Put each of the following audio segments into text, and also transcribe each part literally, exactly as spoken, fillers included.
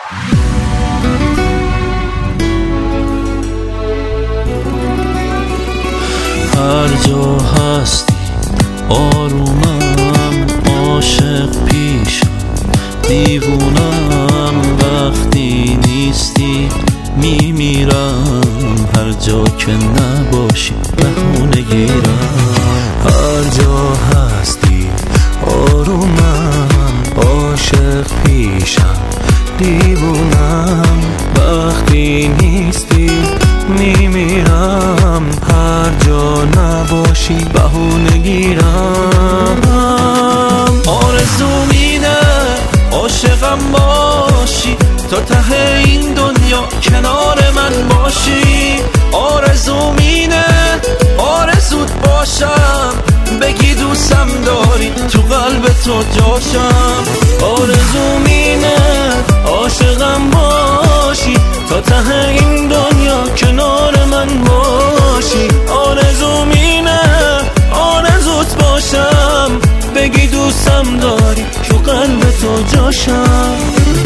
هر جا هستی آرومم، عاشق پیشم دیوونم، وقتی نیستی میمیرم، هر جا که نباشی بهونه گیرم. هر جا هستی آرومم، عاشق پیشم دیوونم، وقتی نیستی میمیرم، هر جا نباشی بهونه گیرم. آرزوم اینه عاشقم باشی، تا ته این دنیا کنار من باشی. آرزوم اینه آرزوت باشم، بگی دوستم داری تو قلب تو جاشم. آرزوم اینه عاشقم باشی، تا ته این دنیا کنار من باشی. آرزوم اینه آرزوت باشم، بگی دوستم داری تو قلب تو جاشم.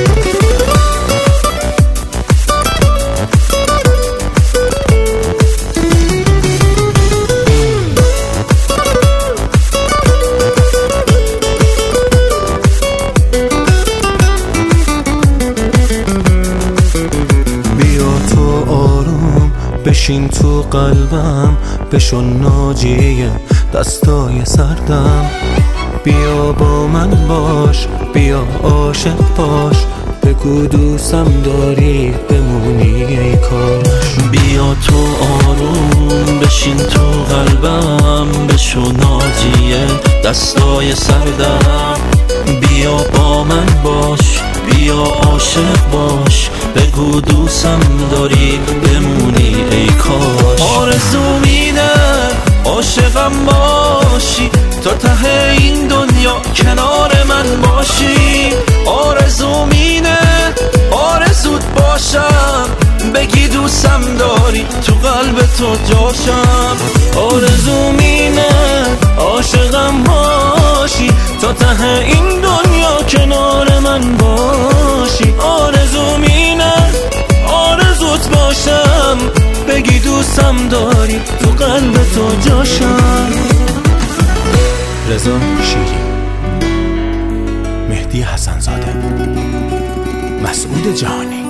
بشین تو قلبم، بشو ناجیه دستای سردم. بیا با من باش، بیا عاشق باش، بگو دوستم داری بمونی ای کاش. بیا تو آروم بشین تو قلبم، بشو ناجیه دستای سردم. بیا با من باش، بیا عاشق باش، بگو دوستم داری بمونی ای کاش. آرزوم اینه عاشقم باشی، تا ته این دنیا کنار من باشی. آرزوم اینه آرزوت باشم، بگی دوستم داری تو قلب تو جاشم. آرزوم اینه عاشقم باشی، تا ته این دنیا کنار من باشی. آرزوم اینه آرزوت باشم، بگی دوستم داری تو قلب تو جاشم. رضا شیری، مهدی حسن‌زاده، مسعود جهانی.